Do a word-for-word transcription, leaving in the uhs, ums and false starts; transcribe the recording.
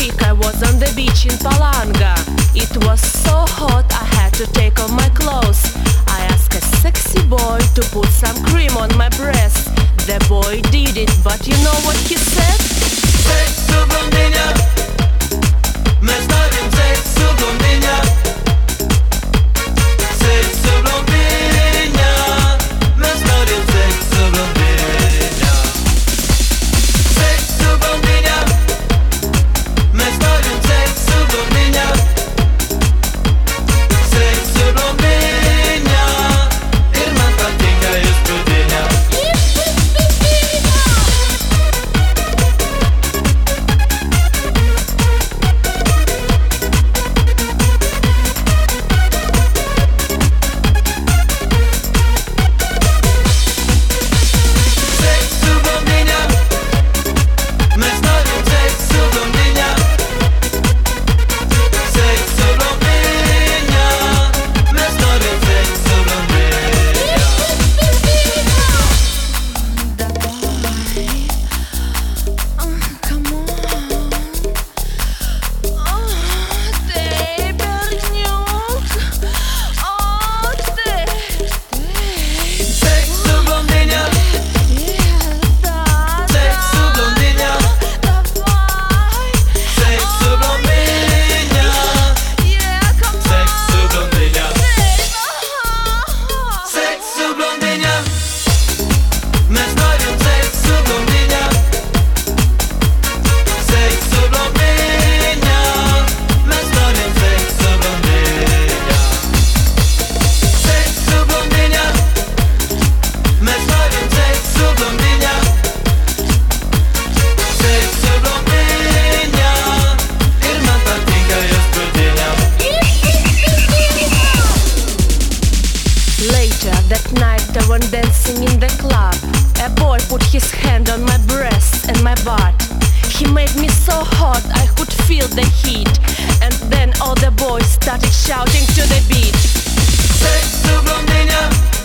week I was on the beach in Palanga. It was so hot I had to take off my clothes. I asked a sexy boy to put some cream on my breast. The boy did it, but you know what he said? Sexo blondinja, me stavim sexo blondinja. Sexo blondinja, me stavim sexo blondinja. Sexo blondinja, me stavim sexo blondinja. Sexo blondinja, ir man patinka jūs blondinja. That night I went dancing in the club. A boy put his hand on my breast and my butt. He made me so hot I could feel the heat. And then all the boys started shouting to the beat. Sexo blondinja.